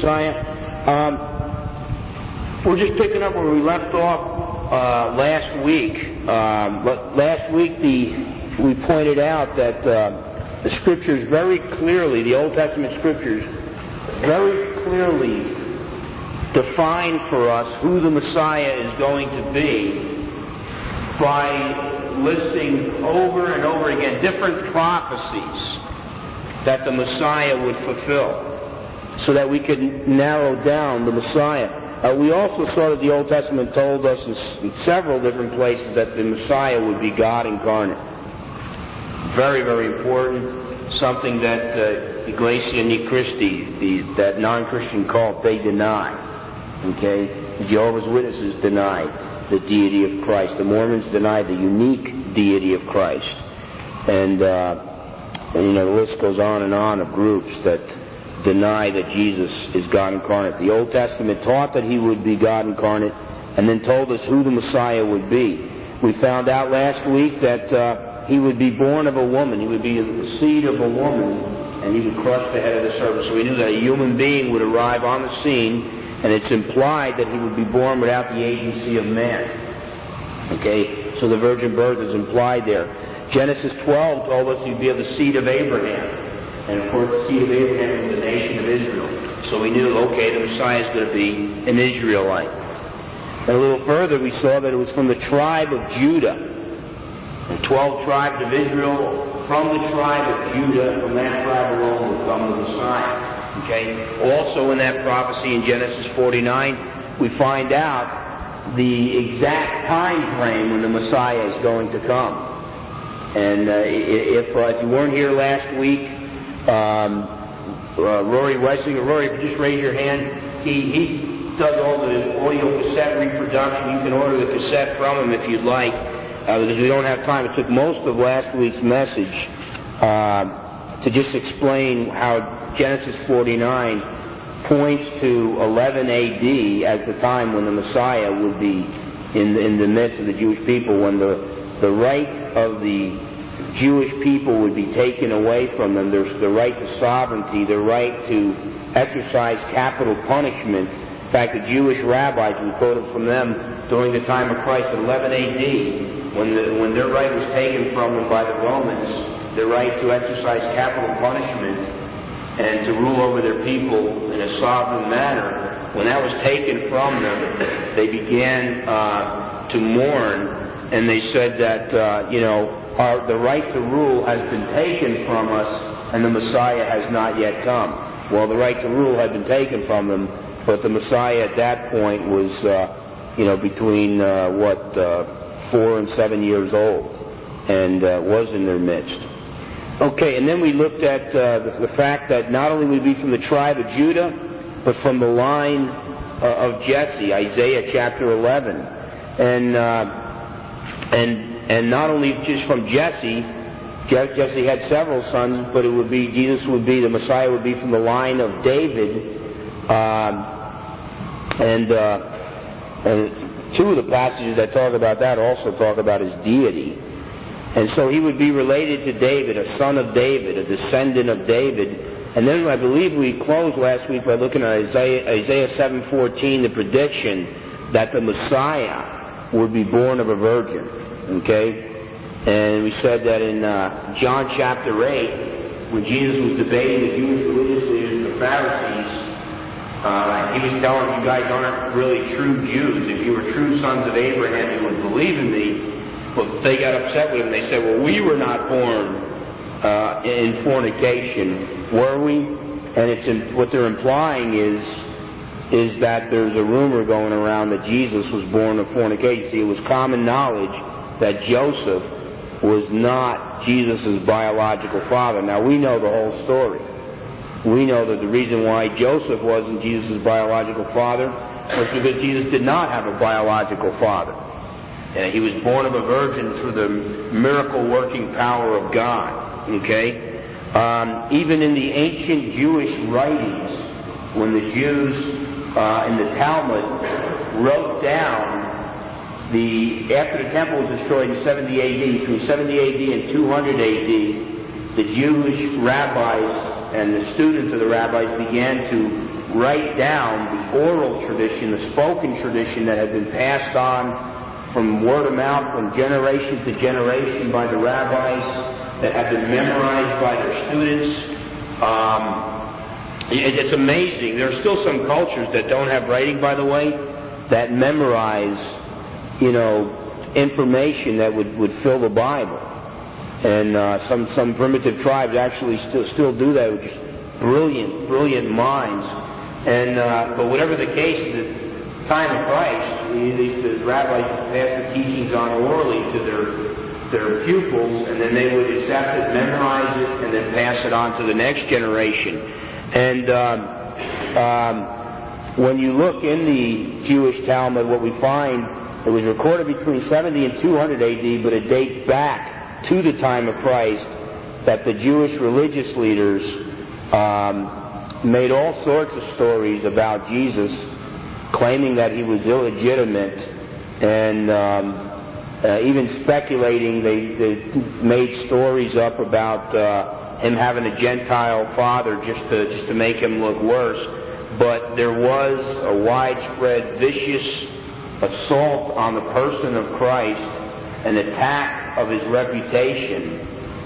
Messiah? We're just picking up where we left off last week. Last week we pointed out that the Scriptures very clearly, the Old Testament Scriptures, very clearly define for us who the Messiah is going to be by listing over and over again different prophecies that the Messiah would fulfill, so that we could narrow down the Messiah. We also saw that the Old Testament told us in several different places that the Messiah would be God incarnate. Very, very important. Something that Iglesia Ni Christi, that non-Christian cult, they deny. Okay? The Jehovah's Witnesses deny the deity of Christ. The Mormons deny the unique deity of Christ. And the list goes on and on of groups that deny that Jesus is God incarnate. The Old Testament taught that he would be God incarnate and then told us who the Messiah would be. We found out last week that he would be born of a woman. He would be the seed of a woman, and he would crush the head of the serpent. So we knew that a human being would arrive on the scene, and it's implied that he would be born without the agency of man. Okay? So the virgin birth is implied there. Genesis 12 told us he'd be of the seed of Abraham. And of course, the seed of Abraham was the nation of Israel. So we knew, okay, the Messiah is going to be an Israelite. And a little further, we saw that it was from the tribe of Judah. The 12 tribes of Israel, from the tribe of Judah, from that tribe alone would come the Messiah. Okay? Also in that prophecy in Genesis 49, we find out the exact time frame when the Messiah is going to come. And if you weren't here last week, Rory Weisinger, Rory, just raise your hand. He does all the audio cassette reproduction. You can order the cassette from him if you'd like, because we don't have time. It took most of last week's message to just explain how Genesis 49 points to 11 A.D. as the time when the Messiah would be in the midst of the Jewish people, when the right of the Jewish people would be taken away from them. There's the right to sovereignty, the right to exercise capital punishment. In fact, the Jewish rabbis, we quoted from them during the time of Christ at 11 A.D., when their right was taken from them by the Romans, the right to exercise capital punishment and to rule over their people in a sovereign manner, when that was taken from them, they began to mourn, and they said that, the right to rule has been taken from us, and the Messiah has not yet come. Well, the right to rule had been taken from them, but the Messiah at that point was, between 4 and 7 years old, and was in their midst. Okay, and then we looked at the fact that not only would he be from the tribe of Judah, but from the line of Jesse, Isaiah chapter 11, and not only just from Jesse. Jesse had several sons, but the Messiah would be from the line of David, and two of the passages that talk about that also talk about his deity. And so he would be related to David, a son of David, a descendant of David. And then I believe we closed last week by looking at Isaiah 7:14, the prediction that the Messiah would be born of a virgin. Okay? And we said that in John chapter 8, when Jesus was debating the Jewish religious leaders and the Pharisees, he was telling them, you guys aren't really true Jews. If you were true sons of Abraham, you would believe in me. But they got upset with him. They said, well, we were not born in fornication, were we? And what they're implying is that there's a rumor going around that Jesus was born of fornication. See, it was common knowledge that Joseph was not Jesus' biological father. Now, we know the whole story. We know that the reason why Joseph wasn't Jesus' biological father was because Jesus did not have a biological father. He was born of a virgin through the miracle-working power of God. Okay? Even in the ancient Jewish writings, when the Jews in the Talmud wrote down after the temple was destroyed in 70 A.D., between 70 A.D. and 200 A.D., the Jewish rabbis and the students of the rabbis began to write down the oral tradition, the spoken tradition that had been passed on from word of mouth, from generation to generation by the rabbis, that had been memorized by their students. It's amazing. There are still some cultures that don't have writing, by the way, that memorize, information that would fill the Bible. And some primitive tribes actually still do that with just brilliant minds. And but whatever the case, at the time of Christ, the rabbis would pass the teachings on orally to their pupils, and then they would accept it, memorize it, and then pass it on to the next generation. And when you look in the Jewish Talmud, what we find, it was recorded between 70 and 200 AD, but it dates back to the time of Christ, that the Jewish religious leaders made all sorts of stories about Jesus, claiming that he was illegitimate, and even speculating. They made stories up about him having a Gentile father just to make him look worse. But there was a widespread vicious assault on the person of Christ, an attack of his reputation,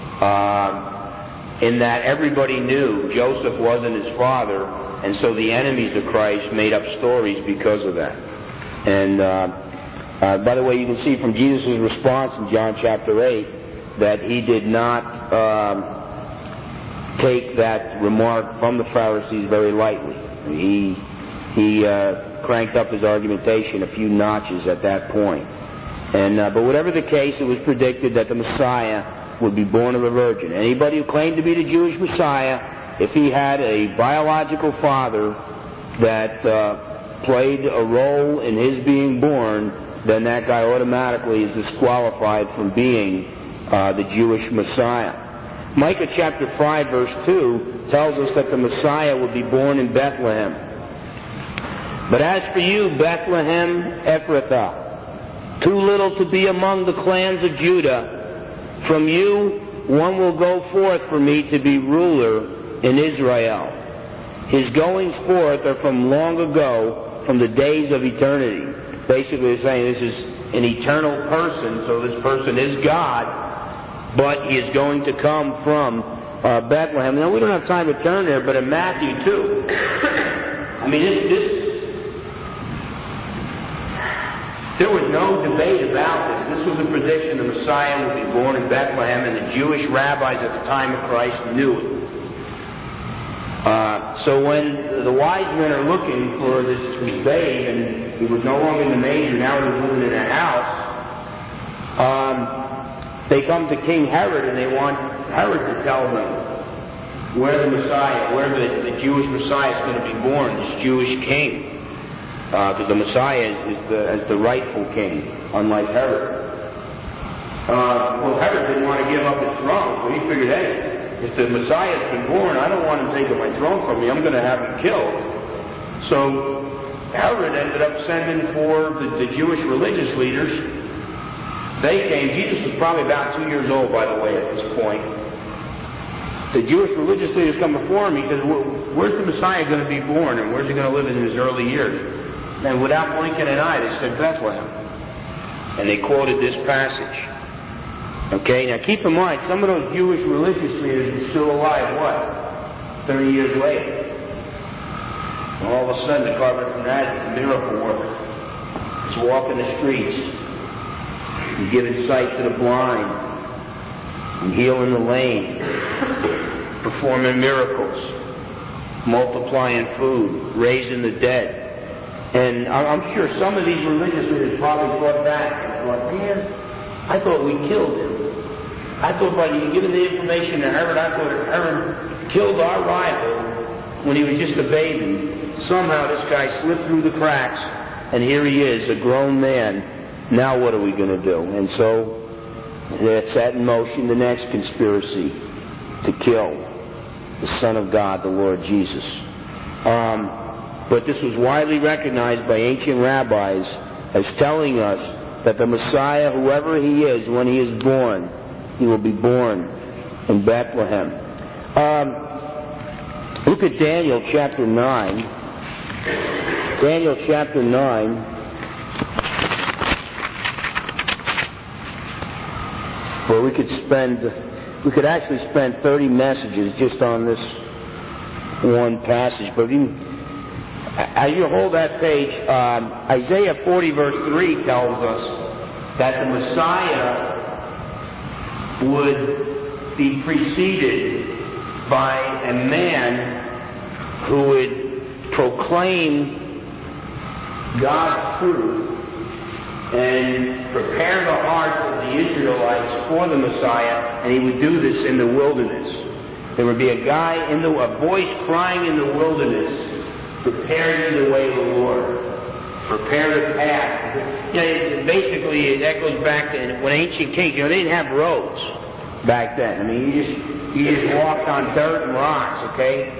in that everybody knew Joseph wasn't his father, and so the enemies of Christ made up stories because of that. And by the way, you can see from Jesus' response in John chapter 8 that he did not take that remark from the Pharisees very lightly. He cranked up his argumentation a few notches at that point. And but whatever the case, it was predicted that the Messiah would be born of a virgin. Anybody who claimed to be the Jewish Messiah, if he had a biological father that played a role in his being born, then that guy automatically is disqualified from being the Jewish Messiah. Micah chapter 5 verse 2 tells us that the Messiah would be born in Bethlehem. But as for you, Bethlehem Ephrathah, too little to be among the clans of Judah, from you one will go forth for me to be ruler in Israel. His goings forth are from long ago, from the days of eternity. Basically it's saying this is an eternal person, so this person is God, but he is going to come from Bethlehem. Now we don't have time to turn there, but in Matthew 2, I mean there was no debate about this. This was a prediction the Messiah would be born in Bethlehem, and the Jewish rabbis at the time of Christ knew it. So when the wise men are looking for this babe, and he was no longer in the manger, now he was living in a house, they come to King Herod, and they want Herod to tell them where the Messiah, where the Jewish Messiah is going to be born, this Jewish king. Because the Messiah is the rightful king, unlike Herod. Well, Herod didn't want to give up his throne, so he figured, hey, if the Messiah's been born, I don't want him taking my throne from me. I'm going to have him killed. So Herod ended up sending for the Jewish religious leaders. They came. Jesus was probably about 2 years old, by the way, at this point. The Jewish religious leaders come before him. He says, where's the Messiah going to be born, and where's he going to live in his early years? And without blinking an eye, they said Bethlehem. And they quoted this passage. Okay, now keep in mind, some of those Jewish religious leaders are still alive, what? 30 years later. And all of a sudden, the Prophet from Nazareth, the miracle worker, is walking the streets, and giving sight to the blind, and healing the lame, performing miracles, multiplying food, raising the dead. And I'm sure some of these religious leaders probably thought back and thought, man, I thought we killed him. I thought by giving the information to Herod, I thought Herod killed our rival when he was just a baby. Somehow this guy slipped through the cracks, and here he is, a grown man. Now what are we going to do? And so that set in motion the next conspiracy to kill the Son of God, the Lord Jesus. But this was widely recognized by ancient rabbis as telling us that the Messiah, whoever he is, when he is born, he will be born in Bethlehem. Look at Daniel chapter 9. Daniel chapter 9. Where we could actually spend 30 messages just on this one passage. But as you hold that page, Isaiah 40 verse 3 tells us that the Messiah would be preceded by a man who would proclaim God's truth and prepare the hearts of the Israelites for the Messiah, and he would do this in the wilderness. There would be a voice crying in the wilderness, prepare ye the way of the Lord. Prepare the path. Basically, that goes back to when ancient kings, they didn't have roads back then. I mean, you just walked on dirt and rocks, okay?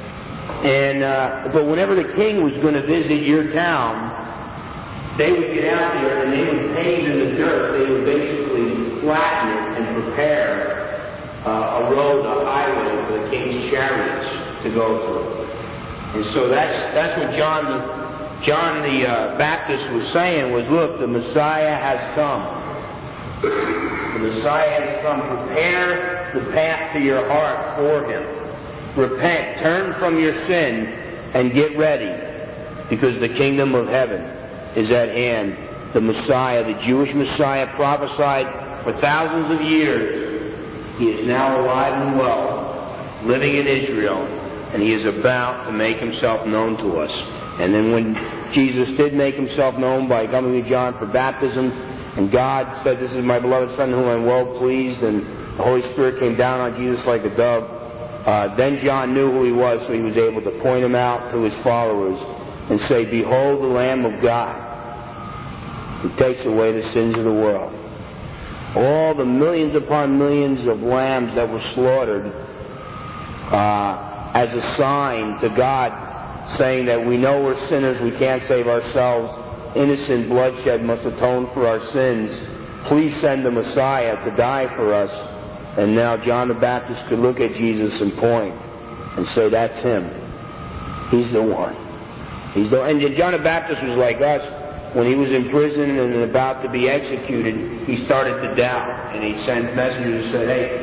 But whenever the king was going to visit your town, they would get out there and they would pave in the dirt. They would basically flatten it and prepare a road, a highway for the king's chariots to go through. And so that's what John the Baptist was saying was, look, the Messiah has come. The Messiah has come. Prepare the path to your heart for him. Repent, turn from your sin, and get ready, because the kingdom of heaven is at hand. The Messiah, the Jewish Messiah, prophesied for thousands of years. He is now alive and well, living in Israel, and he is about to make himself known to us. And then when Jesus did make himself known by coming to John for baptism, and God said, "This is my beloved Son whom I'm well pleased," and the Holy Spirit came down on Jesus like a dove, then John knew who he was, so he was able to point him out to his followers and say, "Behold the Lamb of God who takes away the sins of the world." All the millions upon millions of lambs that were slaughtered as a sign to God, saying that we know we're sinners, we can't save ourselves, innocent bloodshed must atone for our sins. Please send the Messiah to die for us. And now John the Baptist could look at Jesus and point and say, "That's him. He's the one." And John the Baptist was like us. When he was in prison and about to be executed, he started to doubt. And he sent messengers and said, "Hey,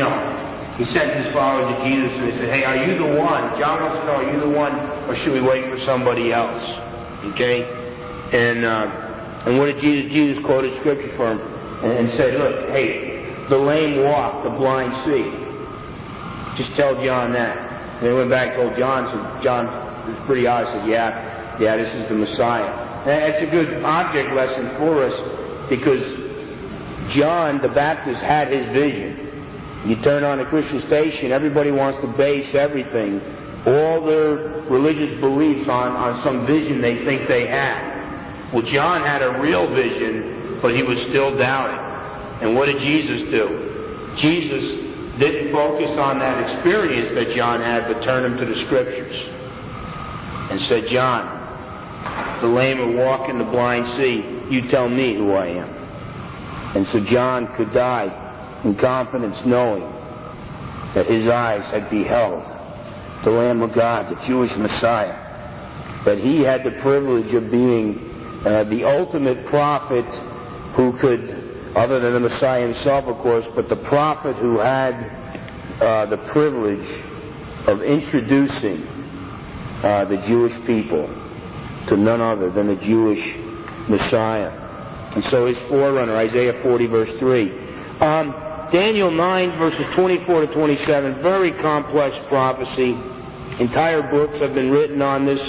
he sent his followers to Jesus and he said, 'Hey, are you the one?' John wants to know, are you the one, or should we wait for somebody else?" Okay? And what did Jesus? Jesus quoted scripture for him and said, "Look, hey, the lame walk, the blind see. Just tell John that." And they went back and told John. So John was pretty honest. Said, yeah, this is the Messiah. And that's a good object lesson for us, because John the Baptist had his vision. You turn on a Christian station, everybody wants to base everything, all their religious beliefs on some vision they think they had. Well, John had a real vision, but he was still doubting. And what did Jesus do? Jesus didn't focus on that experience that John had, but turned him to the Scriptures and said, "John, the lame are walking, the blind see. You tell me who I am." And so John could die in confidence, knowing that his eyes had beheld the Lamb of God, the Jewish Messiah, that he had the privilege of being the ultimate prophet who could, other than the Messiah himself, of course, but the prophet who had the privilege of introducing the Jewish people to none other than the Jewish Messiah. And so his forerunner, Isaiah 40 verse 3. Daniel 9 verses 24 to 27, very complex prophecy. Entire books have been written on this.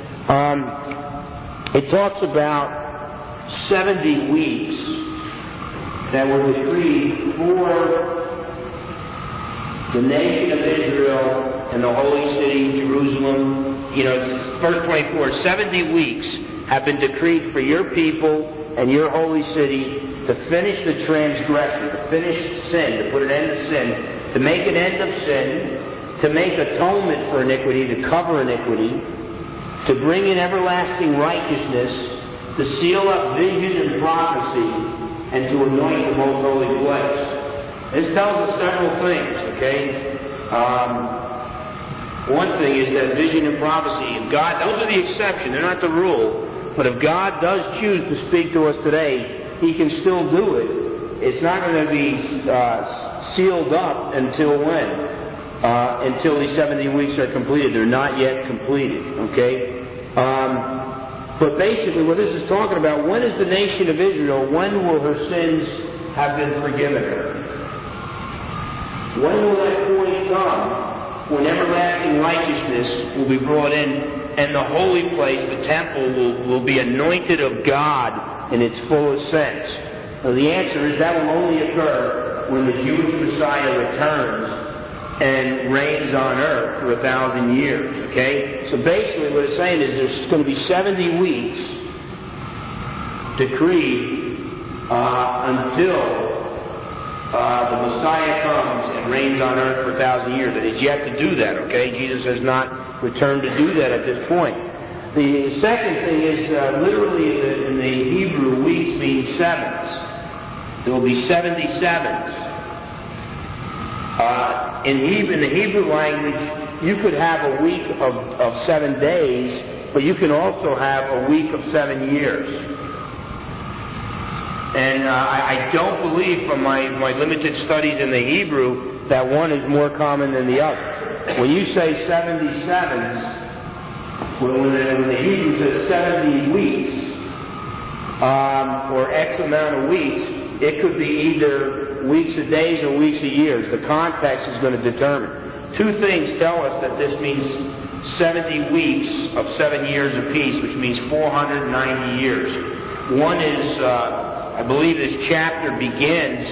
It talks about 70 weeks that were decreed for the nation of Israel and the holy city, Jerusalem. Verse 24, 70 weeks have been decreed for your people and your holy city to finish the transgression, to finish sin, to put an end to sin, to make an end of sin, to make atonement for iniquity, to cover iniquity, to bring in everlasting righteousness, to seal up vision and prophecy, and to anoint the most holy place. This tells us several things, okay? One thing is that vision and prophecy, if God, those are the exception, they're not the rule, but if God does choose to speak to us today, He can still do it. It's not going to be sealed up until when? Until these 70 weeks are completed. They're not yet completed, okay? But basically what this is talking about, when is the nation of Israel, when will her sins have been forgiven her? When will that point come when everlasting righteousness will be brought in and the holy place, the temple, will be anointed of God in its fullest sense? Well, the answer is that will only occur when the Jewish Messiah returns and reigns on earth for 1,000 years, okay? So basically what it's saying is there's going to be 70 weeks decreed until the Messiah comes and reigns on earth for 1,000 years. And He's yet to do that, okay? Jesus has not returned to do that at this point. The second thing is literally in the Hebrew, weeks mean sevens. There will be 70 sevens. In the Hebrew language, you could have a week of 7 days, but you can also have a week of 7 years. And I don't believe from my limited studies in the Hebrew that one is more common than the other. When you say 77s, when the Hebrew says 70 weeks, or X amount of weeks, it could be either weeks of days or weeks of years. The context is going to determine. Two things tell us that this means 70 weeks of 7 years apiece, which means 490 years. One is, I believe this chapter begins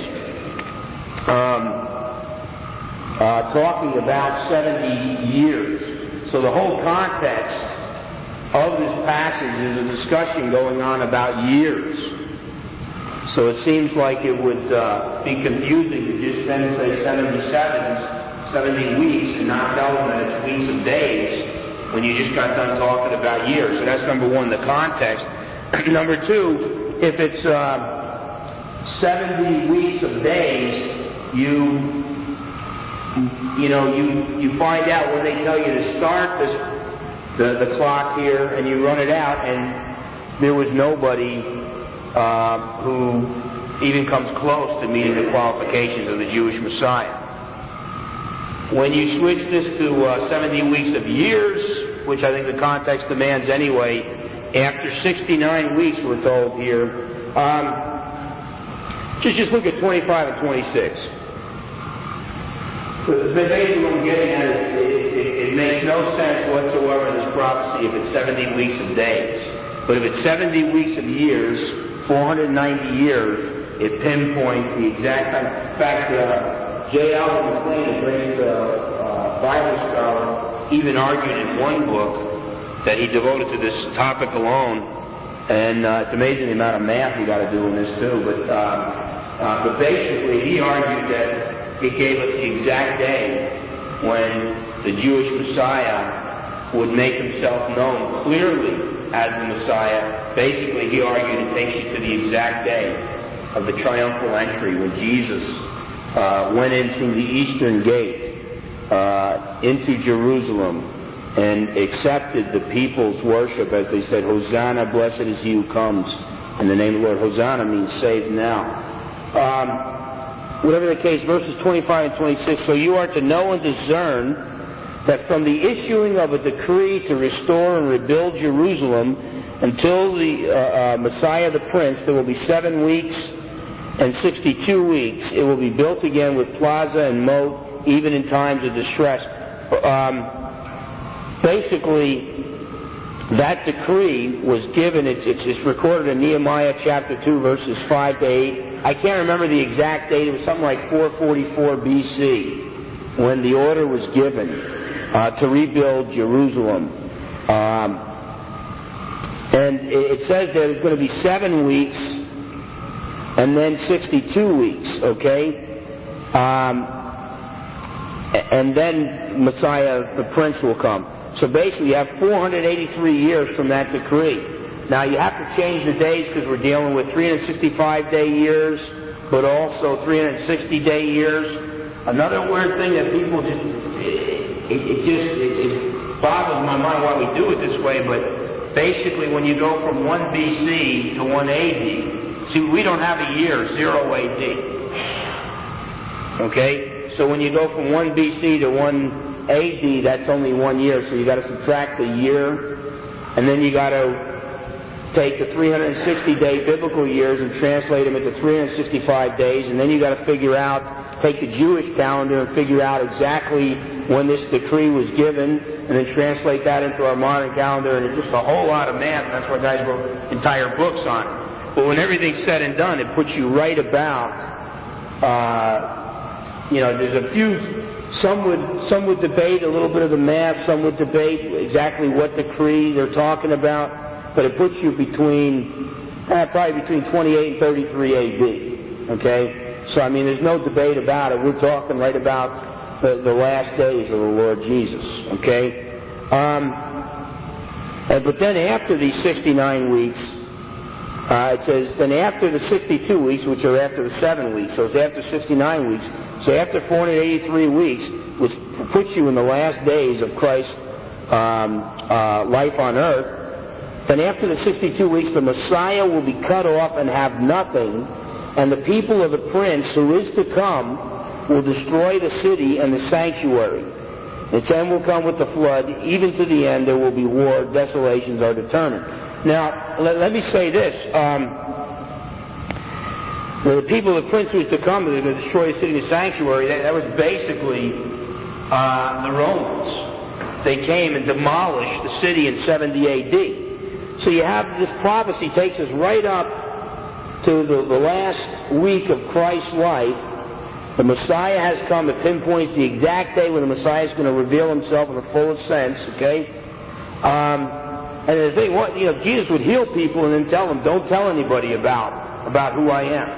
talking about 70 years. So the whole context of this passage is a discussion going on about years. So it seems like it would be confusing to just then say 70 weeks and not tell them that it's weeks of days when you just got done talking about years. So that's number one, the context. Number two, if it's 70 weeks of days, you find out when they tell you to start the clock here and you run it out, and there was nobody who even comes close to meeting the qualifications of the Jewish Messiah. When you switch this to 70 weeks of years, which I think the context demands anyway, after 69 weeks, we're told here, just look at 25 and 26. Basically what I'm getting at is it makes no sense whatsoever in this prophecy if it's 70 weeks of days. But if it's 70 weeks of years, 490 years, it pinpoints the exact time. In fact, J. Alvin McLean, a great Bible scholar, even argued in one book that he devoted to this topic alone, and it's amazing the amount of math you got to do in this too, but basically he argued that it gave us the exact day when the Jewish Messiah would make himself known clearly as the Messiah. Basically, he argued it takes you to the exact day of the triumphal entry when Jesus went in through the eastern gate into Jerusalem and accepted the people's worship as they said, Hosanna, blessed is he who comes in the name of the Lord. Hosanna means save now. Whatever the case, verses 25 and 26, so you are to know and discern that from the issuing of a decree to restore and rebuild Jerusalem until the Messiah the Prince, there will be 7 weeks and 62 weeks. It will be built again with plaza and moat, even in times of distress. Basically, that decree was given, it's recorded in Nehemiah chapter 2, verses 5 to 8. I can't remember the exact date. It was something like 444 BC when the order was given to rebuild Jerusalem. And it says there's going to be 7 weeks and then 62 weeks, okay? And then Messiah, the Prince, will come. So basically you have 483 years from that decree. Now you have to change the days because we're dealing with 365-day years, but also 360-day years. Another weird thing that people just... it boggles my mind why we do it this way, but basically when you go from 1 BC to 1 AD, see, we don't have a year, 0 AD. Okay? So when you go from 1 BC to 1 AD, that's only 1 year, so you got to subtract the year, and then you got to take the 360-day biblical years and translate them into 365 days, and then you got to figure out, take the Jewish calendar and figure out exactly when this decree was given, and then translate that into our modern calendar, and it's just a whole lot of math, and that's why guys wrote entire books on it. But when everything's said and done, it puts you right about, there's a few, some would debate a little bit of the math, some would debate exactly what decree they're talking about, but it puts you probably between 28 and 33 AD. Okay? So, there's no debate about it. We're talking right about the last days of the Lord Jesus. Okay? But then after these 69 weeks, it says, then after the 62 weeks, which are after the 7 weeks, so it's after 69 weeks, so after 483 weeks, which puts you in the last days of Christ's life on earth, then after the 62 weeks, the Messiah will be cut off and have nothing, and the people of the prince who is to come will destroy the city and the sanctuary. Its end will come with the flood. Even to the end there will be war. Desolations are determined. Now, let me say this. The people of the prince who is to come, they're going to destroy the city and the sanctuary, that was basically the Romans. They came and demolished the city in 70 A.D. So you have this prophecy takes us right up to the last week of Christ's life. The Messiah has come. It pinpoints the exact day when the Messiah is going to reveal himself in the fullest sense. Okay, and the thing, Jesus would heal people and then tell them, "Don't tell anybody about who I am."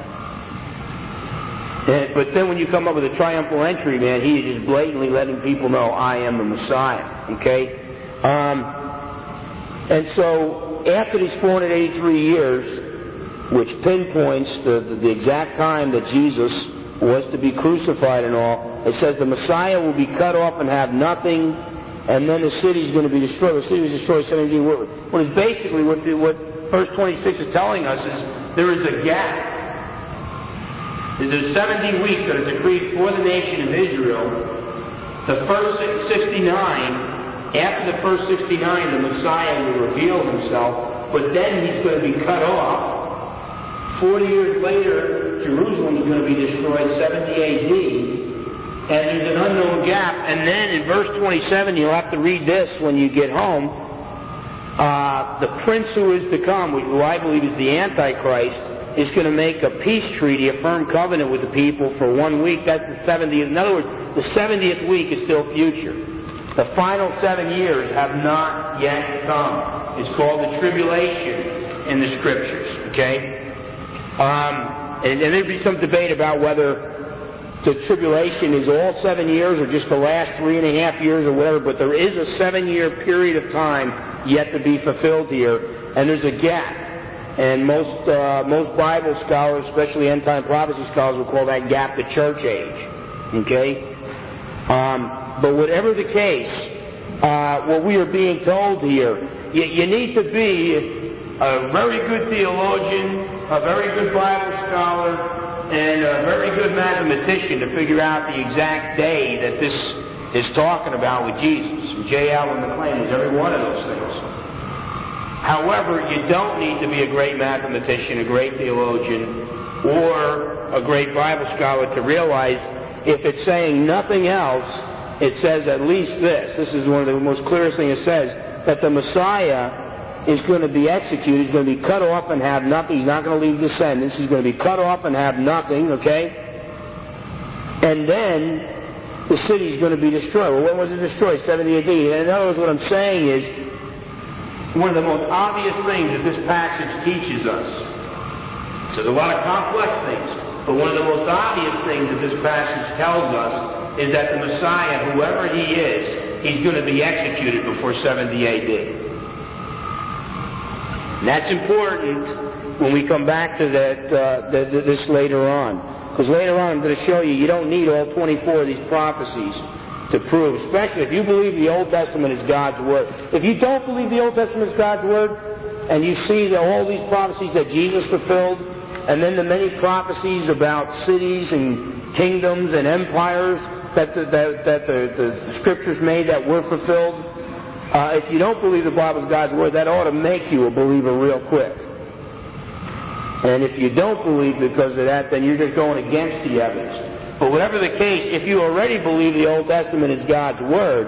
But then when you come up with a triumphal entry, man, he is just blatantly letting people know, "I am the Messiah." Okay. And so, after these 483 years, which pinpoints the exact time that Jesus was to be crucified and all, it says the Messiah will be cut off and have nothing, and then the city is going to be destroyed. The city was destroyed 70 years. What is basically what verse 26 is telling us is there is a gap. There's 70 weeks that are decreed for the nation of Israel. The first 69. After the first 69, the Messiah will reveal himself, but then he's going to be cut off. 40 years later, Jerusalem is going to be destroyed, 70 A.D., and there's an unknown gap. And then in verse 27, you'll have to read this when you get home. The prince who is to come, who I believe is the Antichrist, is going to make a peace treaty, a firm covenant with the people for 1 week. That's the 70th. In other words, the 70th week is still future. The final 7 years have not yet come. It's called the tribulation in the Scriptures. Okay? And there'd be some debate about whether the tribulation is all 7 years or just the last 3.5 years or whatever, but there is a 7-year period of time yet to be fulfilled here, and there's a gap. And most Bible scholars, especially end-time prophecy scholars, will call that gap the church age. Okay? But whatever the case, what we are being told here, you need to be a very good theologian, a very good Bible scholar, and a very good mathematician to figure out the exact day that this is talking about with Jesus. And J. Allen McClain was every one of those things. However, you don't need to be a great mathematician, a great theologian, or a great Bible scholar to realize if it's saying nothing else, it says at least this. This is one of the most clearest things it says, that the Messiah is going to be executed. He's going to be cut off and have nothing. He's not going to leave descendants. He's going to be cut off and have nothing, okay? And then the city is going to be destroyed. Well, when was it destroyed? 70 AD. And in other words, what I'm saying is, one of the most obvious things that this passage teaches us, so there's a lot of complex things, but one of the most obvious things that this passage tells us is that the Messiah, whoever he is, he's going to be executed before 70 AD. And that's important when we come back to this later on. Because later on I'm going to show you don't need all 24 of these prophecies to prove, especially if you believe the Old Testament is God's Word. If you don't believe the Old Testament is God's Word, and you see that all these prophecies that Jesus fulfilled, and then the many prophecies about cities and kingdoms and empires that the Scriptures made that were fulfilled, if you don't believe the Bible is God's Word, that ought to make you a believer real quick. And if you don't believe because of that, then you're just going against the evidence. But whatever the case, if you already believe the Old Testament is God's Word,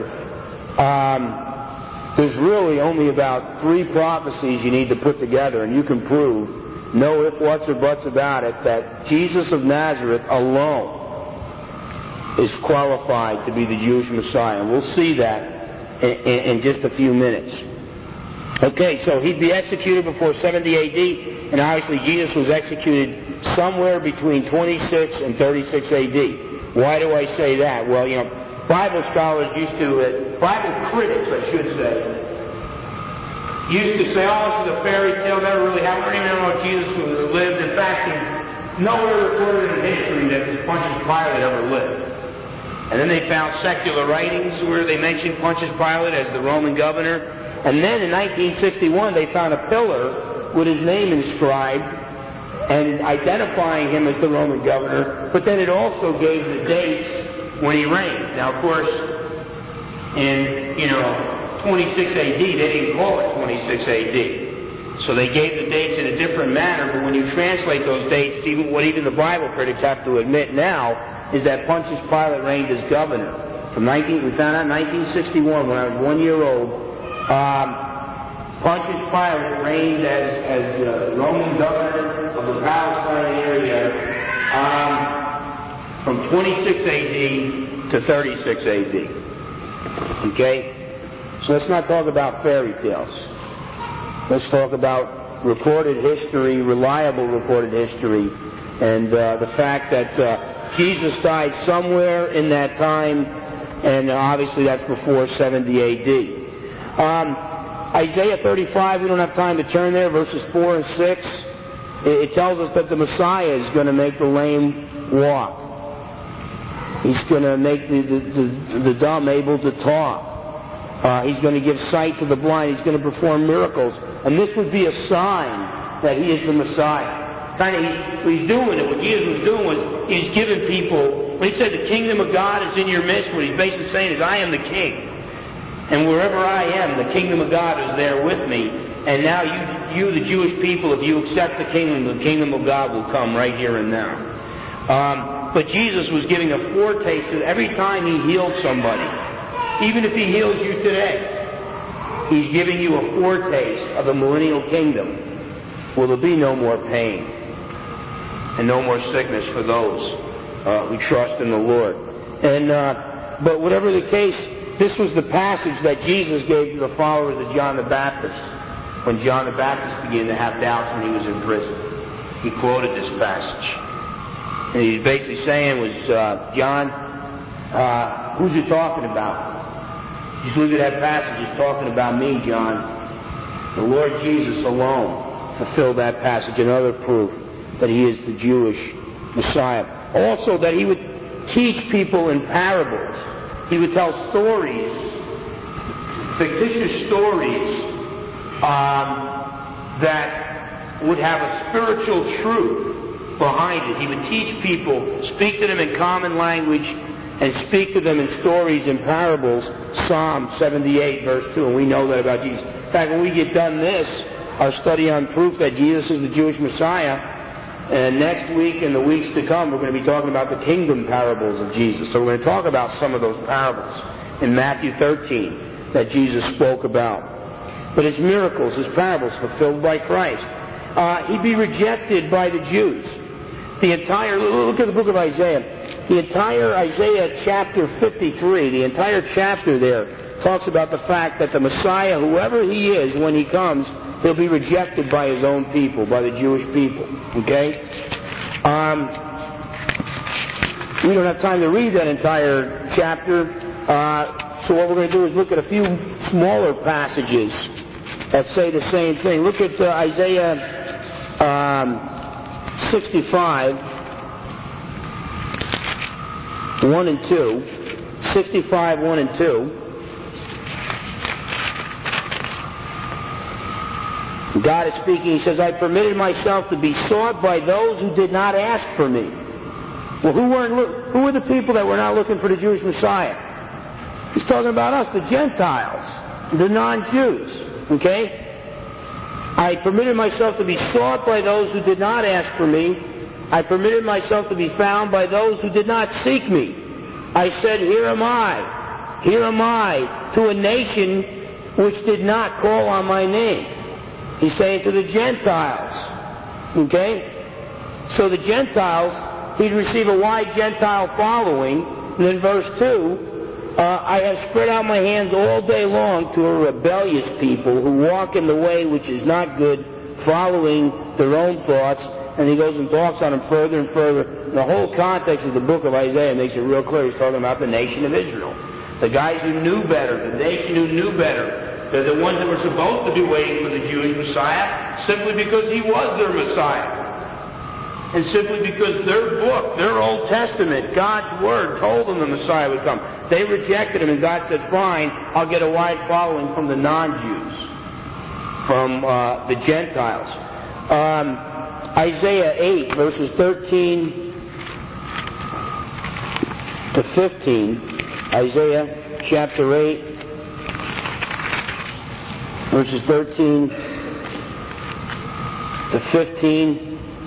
there's really only about 3 prophecies you need to put together, and you can prove, no ifs, whats, or buts about it, that Jesus of Nazareth alone is qualified to be the Jewish Messiah. And we'll see that in just a few minutes. Okay, so he'd be executed before 70 A.D., and obviously Jesus was executed somewhere between 26 and 36 A.D. Why do I say that? Well, Bible scholars Bible critics, I should say, used to say, oh, this is a fairy tale, never really happened. We don't even know if Jesus lived. In fact, nowhere recorded in history that Pontius Pilate ever lived. And then they found secular writings where they mentioned Pontius Pilate as the Roman governor. And then in 1961, they found a pillar with his name inscribed and identifying him as the Roman governor. But then it also gave the dates when he reigned. Now, of course, in 26 A.D., they didn't call it 26 A.D. So they gave the dates in a different manner. But when you translate those dates, what even the Bible critics have to admit now is that Pontius Pilate reigned as governor. We found out in 1961 when I was 1 year old. Pontius Pilate reigned as the Roman governor of the Palestine area from 26 A.D. to 36 A.D. Okay? So let's not talk about fairy tales. Let's talk about recorded history, reliable recorded history, and the fact that Jesus died somewhere in that time, and obviously that's before 70 A.D. Isaiah 35, we don't have time to turn there, verses 4 and 6. It tells us that the Messiah is going to make the lame walk. He's going to make the dumb able to talk. He's going to give sight to the blind. He's going to perform miracles. And this would be a sign that he is the Messiah. He's doing it. What Jesus was doing was he's giving people, when he said the kingdom of God is in your midst, what he's basically saying is, I am the king. And wherever I am, the kingdom of God is there with me. And now you the Jewish people, if you accept the kingdom of God will come right here and now. But Jesus was giving a foretaste of every time he healed somebody. Even if he heals you today, he's giving you a foretaste of the millennial kingdom. Will there be no more pain and no more sickness for those who trust in the Lord. But whatever the case, this was the passage that Jesus gave to the followers of John the Baptist when John the Baptist began to have doubts when he was in prison. He quoted this passage. And he's basically saying was, John, who's he talking about? Just look at that passage. He's talking about me, John. The Lord Jesus alone fulfilled that passage. Another proof that he is the Jewish Messiah. Also that he would teach people in parables. He would tell stories, fictitious stories, that would have a spiritual truth behind it. He would teach people, speak to them in common language, and speak to them in stories and parables. Psalm 78, verse 2, and we know that about Jesus. In fact, when we get done this, our study on proof that Jesus is the Jewish Messiah, and next week and the weeks to come, we're going to be talking about the kingdom parables of Jesus. So we're going to talk about some of those parables in Matthew 13 that Jesus spoke about. But his miracles, his parables fulfilled by Christ. He'd be rejected by the Jews. Look at the book of Isaiah. The entire Isaiah chapter 53, the entire chapter there, talks about the fact that the Messiah, whoever he is, when he comes, he'll be rejected by his own people, by the Jewish people. Okay? We don't have time to read that entire chapter. So what we're going to do is look at a few smaller passages that say the same thing. Look at Isaiah 65, 1 and 2. 65, 1 and 2. God is speaking. He says, I permitted myself to be sought by those who did not ask for me. Well, who were the people that were not looking for the Jewish Messiah? He's talking about us, the Gentiles, the non-Jews. Okay? I permitted myself to be sought by those who did not ask for me. I permitted myself to be found by those who did not seek me. I said, here am I, to a nation which did not call on my name. He's saying to the Gentiles. Okay? So the Gentiles, he'd receive a wide Gentile following. And then verse 2, I have spread out my hands all day long to a rebellious people who walk in the way which is not good, following their own thoughts. And he goes and talks on them further and further. And the whole context of the book of Isaiah makes it real clear. He's talking about the nation of Israel. The guys who knew better, the nation who knew better. They're the ones that were supposed to be waiting for the Jewish Messiah simply because he was their Messiah. And simply because their book, their Old Testament, God's Word, told them the Messiah would come. They rejected him, and God said, fine, I'll get a wide following from the non-Jews, from the Gentiles. Isaiah 8, verses 13 to 15. Isaiah chapter 8. Verses 13 to 15.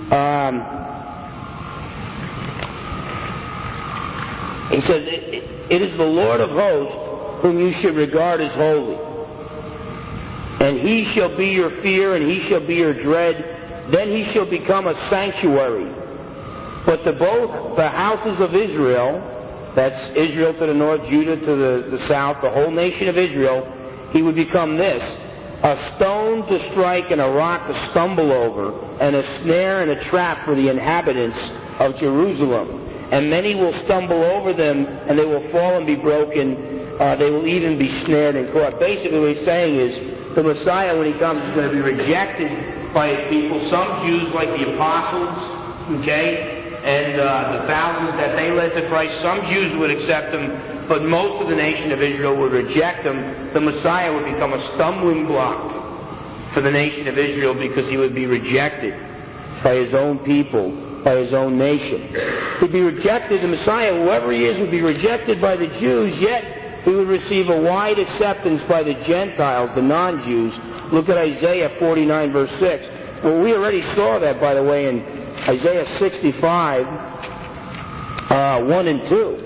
He says, it is the Lord of hosts whom you should regard as holy. And he shall be your fear, and he shall be your dread. Then he shall become a sanctuary. But to both the houses of Israel, that's Israel to the north, Judah to the south, the whole nation of Israel, he would become this: a stone to strike and a rock to stumble over, and a snare and a trap for the inhabitants of Jerusalem. And many will stumble over them, and they will fall and be broken. They will even be snared and caught. Basically what he's saying is, the Messiah, when he comes, is going to be rejected by his people. Some Jews, like the apostles, okay, and the thousands that they led to Christ, some Jews would accept him, but most of the nation of Israel would reject him. The Messiah would become a stumbling block for the nation of Israel because he would be rejected by his own people, by his own nation. He'd be rejected, the Messiah, whoever he is, would be rejected by the Jews, yet he would receive a wide acceptance by the Gentiles, the non-Jews. Look at Isaiah 49, verse 6. Well, we already saw that, by the way, in Isaiah 65, 1 and 2.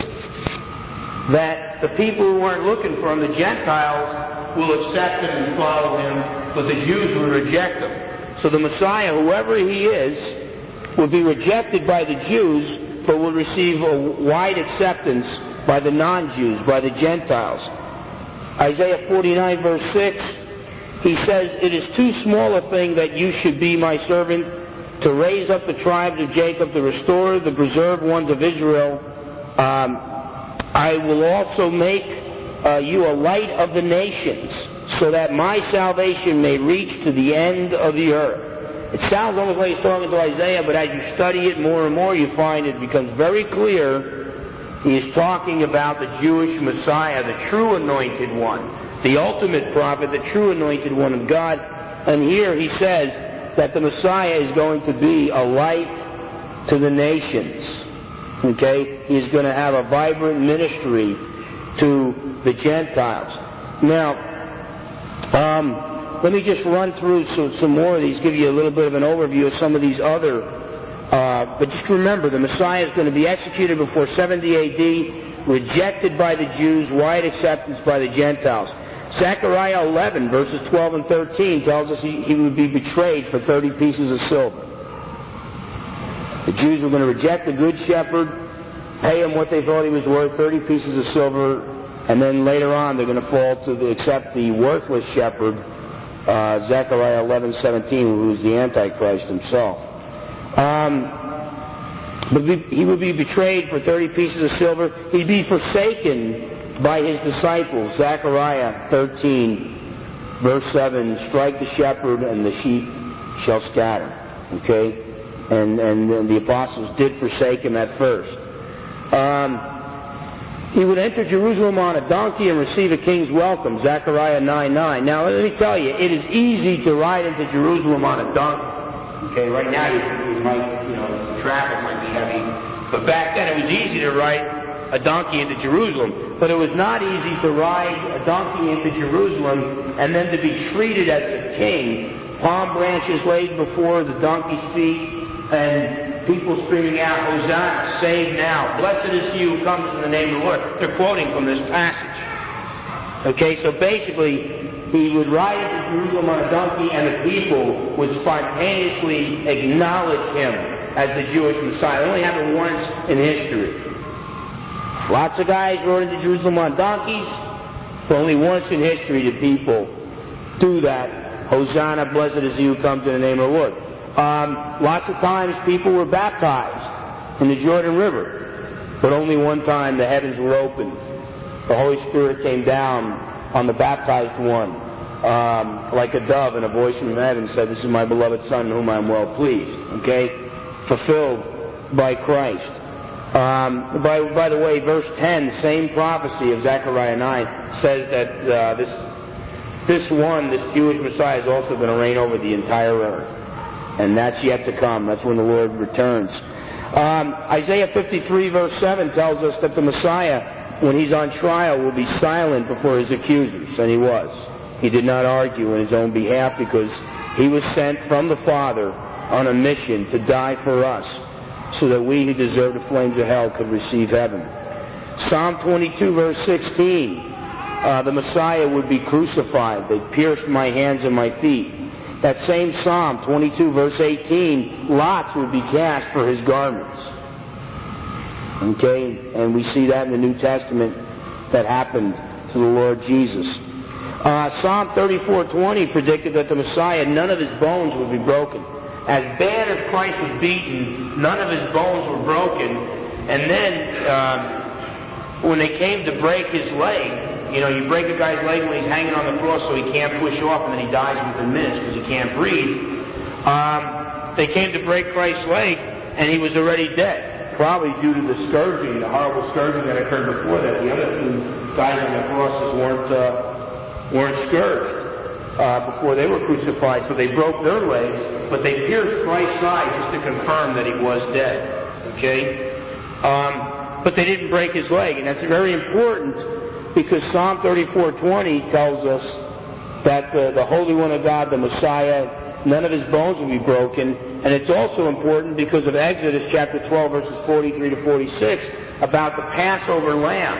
That the people who weren't looking for him, the Gentiles, will accept him and follow him, but the Jews will reject him. So the Messiah, whoever he is, will be rejected by the Jews, but will receive a wide acceptance by the non-Jews, by the Gentiles. Isaiah 49, verse 6, he says, it is too small a thing that you should be my servant, to raise up the tribes of Jacob, to restore the preserved ones of Israel. I will also make you a light of the nations, so that my salvation may reach to the end of the earth. It sounds almost like he's talking to Isaiah, but as you study it more and more, you find it becomes very clear he is talking about the Jewish Messiah, the true anointed one, the ultimate prophet, the true anointed one of God. And here he says that the Messiah is going to be a light to the nations. Okay? He's going to have a vibrant ministry to the Gentiles. Now, let me just run through some more of these, give you a little bit of an overview of some of these other. But just remember, the Messiah is going to be executed before 70 A.D., rejected by the Jews, wide acceptance by the Gentiles. Zechariah 11, verses 12 and 13 tells us he would be betrayed for 30 pieces of silver. The Jews were going to reject the good shepherd, pay him what they thought he was worth, 30 pieces of silver, and then later on they're going to fall to accept the worthless shepherd, Zechariah 11:17, who is the Antichrist himself. But he would be betrayed for 30 pieces of silver. He'd be forsaken by his disciples. Zechariah 13, verse 7, strike the shepherd and the sheep shall scatter. Okay? And the apostles did forsake him at first. He would enter Jerusalem on a donkey and receive a king's welcome, Zechariah 9:9. Now, let me tell you, it is easy to ride into Jerusalem on a donkey. Okay, right now traffic might be heavy. But back then it was easy to ride a donkey into Jerusalem. But it was not easy to ride a donkey into Jerusalem and then to be treated as a king. Palm branches laid before the donkey's feet and people screaming out, Hosanna, save now. Blessed is he who comes in the name of the Lord. They're quoting from this passage. Okay, so basically, he would ride into Jerusalem on a donkey and the people would spontaneously acknowledge him as the Jewish Messiah. It only happened once in history. Lots of guys rode into Jerusalem on donkeys, but only once in history did people do that. Hosanna, blessed is he who comes in the name of the Lord. Lots of times people were baptized in the Jordan River, but only one time the heavens were opened. The Holy Spirit came down on the baptized one like a dove, and a voice from heaven said, "This is my beloved Son in whom I am well pleased." Okay? Fulfilled by Christ. By the way, verse 10, same prophecy of Zechariah 9, says that this Jewish Messiah is also going to reign over the entire earth. And that's yet to come. That's when the Lord returns. Isaiah 53 verse 7 tells us that the Messiah, when he's on trial, will be silent before his accusers. And he was. He did not argue in his own behalf because he was sent from the Father on a mission to die for us so that we who deserve the flames of hell could receive heaven. Psalm 22 verse 16, the Messiah would be crucified. They pierced my hands and my feet. That same Psalm 22 verse 18, lots would be cast for his garments. Okay, and we see that in the New Testament that happened to the Lord Jesus. Psalm 34:20 predicted that the Messiah, none of his bones would be broken. As bad as Christ was beaten, none of his bones were broken. And then, when they came to break his leg, you break a guy's leg when he's hanging on the cross so he can't push off, and then he dies within minutes because he can't breathe. They came to break Christ's leg, and he was already dead. Probably due to the scourging, the horrible scourging that occurred before that. The other two guys on the crosses weren't scourged before they were crucified, so they broke their legs, but they pierced Christ's side just to confirm that he was dead. Okay? But they didn't break his leg, and that's very important because Psalm 34:20 tells us that the Holy One of God, the Messiah, none of his bones will be broken. And it's also important because of Exodus chapter 12 verses 43 to 46 about the Passover lamb.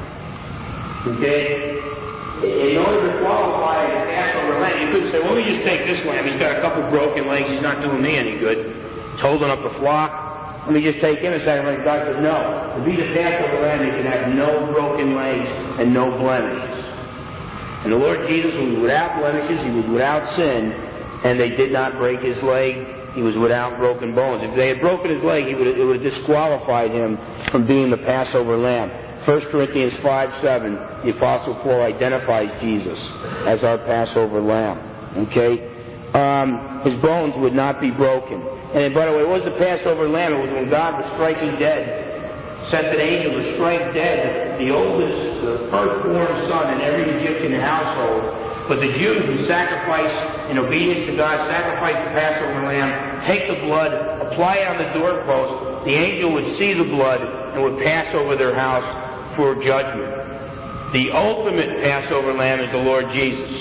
Okay? In order to qualify as a Passover lamb, you couldn't say, well, let me just take this lamb. He's got a couple broken legs. He's not doing me any good. He's holding up the flock. Let me just take him a second. God said, no. To be the Passover lamb, you can have no broken legs and no blemishes. And the Lord Jesus was without blemishes. He was without sin. And they did not break his leg. He was without broken bones. If they had broken his leg, it would have disqualified him from being the Passover lamb. 1 Corinthians 5:7, the Apostle Paul identifies Jesus as our Passover lamb. Okay? His bones would not be broken. And by the way, what was the Passover lamb? It was when God was striking dead, sent an angel to strike dead the oldest, the firstborn son in every Egyptian household. But the Jews who sacrificed, in obedience to God, sacrificed the Passover lamb, take the blood, apply it on the doorpost. The angel would see the blood and would pass over their house for judgment. The ultimate Passover lamb is the Lord Jesus.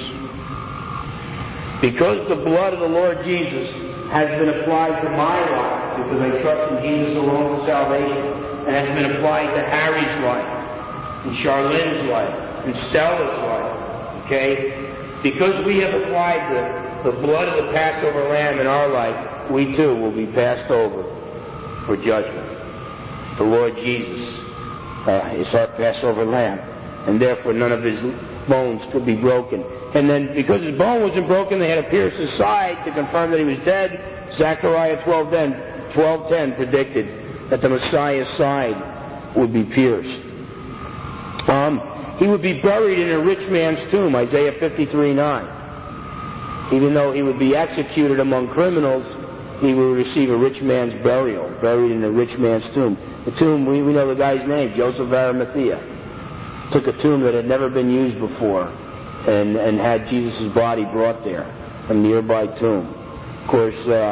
Because the blood of the Lord Jesus has been applied to my life, because I trust in Jesus alone for salvation, and has been applied to Harry's life, and Charlene's life, and Stella's life. Okay? Because we have applied the blood of the Passover lamb in our life, we too will be passed over for judgment. The Lord Jesus is our Passover lamb, and therefore none of his bones could be broken. And then because his bone wasn't broken, they had to pierce his side to confirm that he was dead. Zechariah 12:10 predicted that the Messiah's side would be pierced. He would be buried in a rich man's tomb, Isaiah 53:9. Even though he would be executed among criminals, he would receive a rich man's burial, buried in a rich man's tomb. The tomb, we know the guy's name, Joseph of Arimathea. took a tomb that had never been used before and had Jesus' body brought there, a nearby tomb. Of course,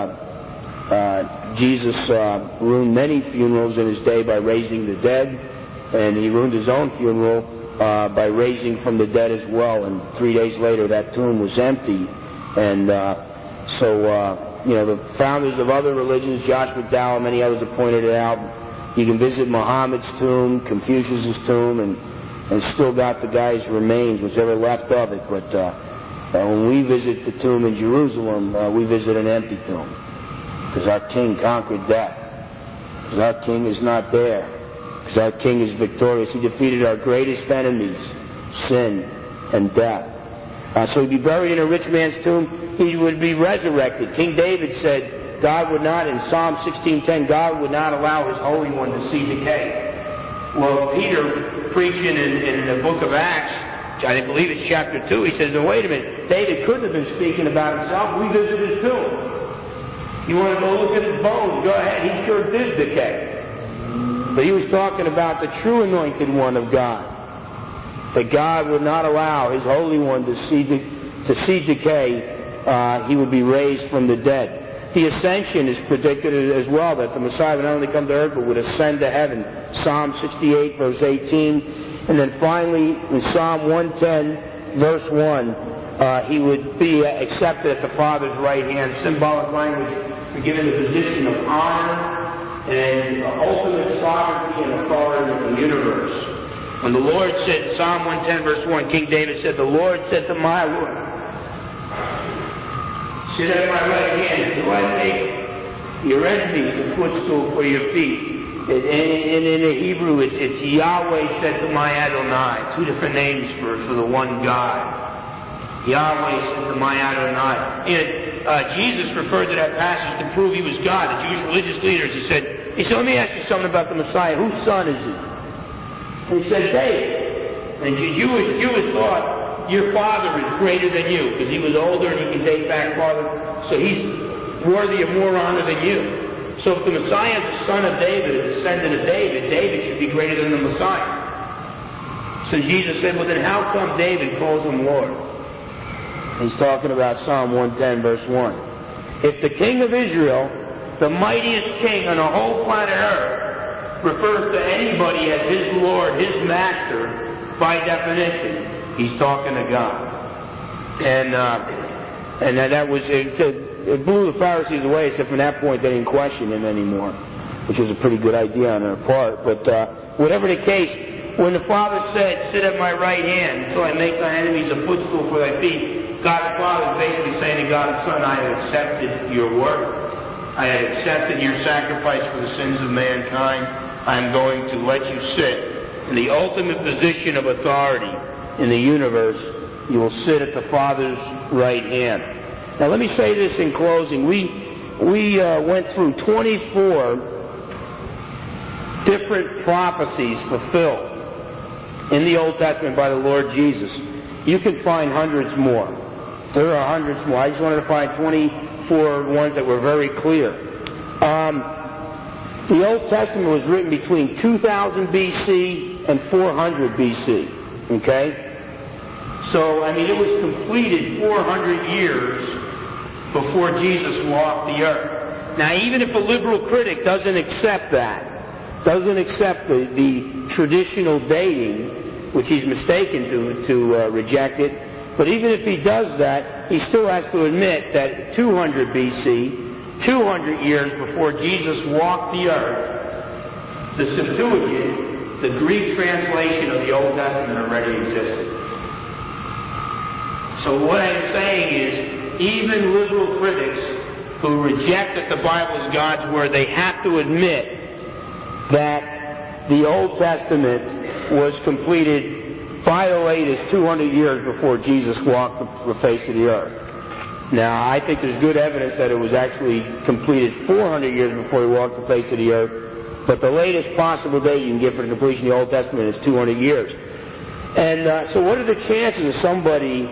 Jesus ruined many funerals in his day by raising the dead, and he ruined his own funeral by raising from the dead as well. And 3 days later, that tomb was empty. And the founders of other religions, Josh McDowell, many others have pointed it out. You can visit Muhammad's tomb, Confucius' tomb, and still got the guy's remains, whatever left of it. But when we visit the tomb in Jerusalem, we visit an empty tomb, because our King conquered death. Because our King is not there. Because our King is victorious. He defeated our greatest enemies, sin and death. So he'd be buried in a rich man's tomb. He would be resurrected. King David said, God would not, in Psalm 16:10, God would not allow his Holy One to see decay. Well, Peter, preaching in the book of Acts, I believe it's chapter 2, he says, no, wait a minute, David couldn't have been speaking about himself. We visit his tomb. You want to go look at his bones? Go ahead. He sure did decay. But he was talking about the true anointed one of God. That God would not allow his Holy One to see decay. He would be raised from the dead. The ascension is predicted as well, that the Messiah would not only come to earth, but would ascend to heaven. Psalm 68, verse 18. And then finally, in Psalm 110, verse 1, he would be accepted at the Father's right hand. Symbolic language for given the position of honor and ultimate sovereignty and authority in the universe. When the Lord said, Psalm 110, verse 1, King David said, the Lord said to my Lord, sit at my right hand, do I make your enemies a footstool for your feet? And in the Hebrew, it's Yahweh said to my Adonai. Two different names for the one God. Yahweh said to my Adonai. And Jesus referred to that passage to prove he was God. The Jewish religious leaders, he said, let me ask you something about the Messiah. Whose son is he? And he said, David. And Jewish thought, your father is greater than you, because he was older and he can date back farther. So he's worthy of more honor than you. So if the Messiah is the son of David, a descendant of David, David should be greater than the Messiah. So Jesus said, well then how come David calls him Lord? He's talking about Psalm 110, verse 1. If the King of Israel, the mightiest king on the whole planet Earth, refers to anybody as his Lord, his master, by definition, he's talking to God. And that was, it blew the Pharisees away, except from that point they didn't question him anymore, which was a pretty good idea on their part. But whatever the case, when the Father said, sit at my right hand until I make thy enemies a footstool for thy feet, God the Father is basically saying to God the Son, I have accepted your work. I have accepted your sacrifice for the sins of mankind. I am going to let you sit in the ultimate position of authority in the universe. You will sit at the Father's right hand. Now let me say this in closing. We went through 24 different prophecies fulfilled in the Old Testament by the Lord Jesus. You can find hundreds more. There are hundreds more. I just wanted to find 24 ones that were very clear. The Old Testament was written between 2000 BC and 400 BC. Okay? So, it was completed 400 years before Jesus walked the earth. Now, even if a liberal critic doesn't accept that, doesn't accept the traditional dating, which he's mistaken to reject it, but even if he does that, he still has to admit that 200 BC, 200 years before Jesus walked the earth, the Septuagint, the Greek translation of the Old Testament, already existed. So what I'm saying is, even liberal critics who reject that the Bible is God's Word, they have to admit that the Old Testament was completed by the latest 200 years before Jesus walked the face of the earth. Now, I think there's good evidence that it was actually completed 400 years before he walked the face of the earth, but the latest possible date you can give for the completion of the Old Testament is 200 years. And so what are the chances of somebody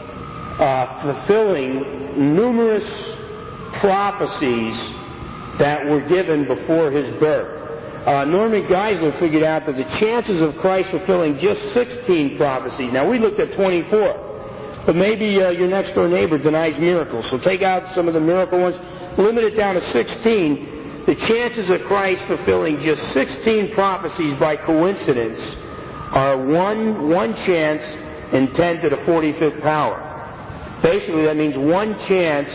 fulfilling numerous prophecies that were given before his birth? Norman Geisler figured out that the chances of Christ fulfilling just 16 prophecies. Now, we looked at 24. But maybe your next door neighbor denies miracles. So take out some of the miracle ones, limit it down to 16. The chances of Christ fulfilling just 16 prophecies by coincidence are one chance in 10 to the 45th power. Basically, that means one chance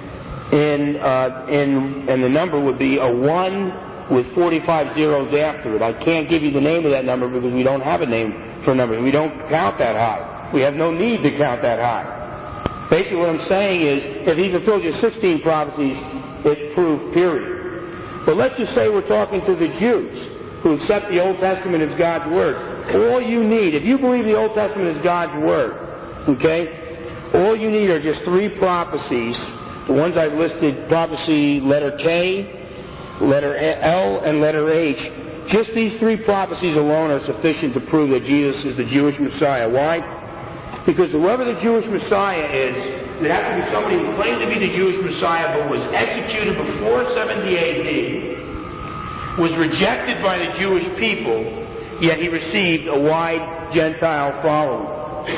and the number would be a 1 with 45 zeros after it. I can't give you the name of that number because we don't have a name for a number. We don't count that high. We have no need to count that high. Basically what I'm saying is, if he fulfills your 16 prophecies, it's proof, period. But let's just say we're talking to the Jews who accept the Old Testament as God's Word. All you need, if you believe the Old Testament is God's Word, okay, all you need are just 3 prophecies. The ones I've listed, prophecy letter K, letter L, and letter H. Just these 3 prophecies alone are sufficient to prove that Jesus is the Jewish Messiah. Why? Because whoever the Jewish Messiah is, it has to be somebody who claimed to be the Jewish Messiah but was executed before 70 A.D., was rejected by the Jewish people, yet he received a wide Gentile following.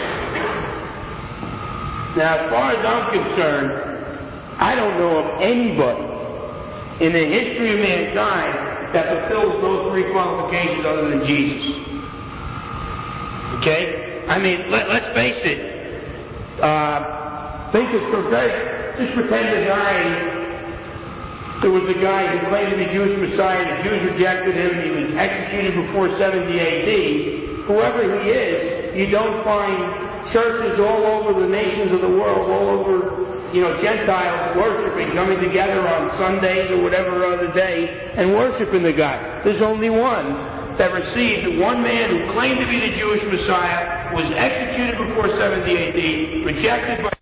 Now, as far as I'm concerned, I don't know of anybody in the history of mankind that fulfills those 3 qualifications other than Jesus. Okay? I mean, let's face it. Just pretend there was a guy who claimed to be Jewish Messiah, the Jews rejected him, he was executed before 70 A.D. Whoever he is, you don't find churches all over the nations of the world, all over, Gentiles worshiping, coming together on Sundays or whatever other day and worshiping the guy. There's only one that received, one man who claimed to be the Jewish Messiah, was executed before 70 A.D., rejected by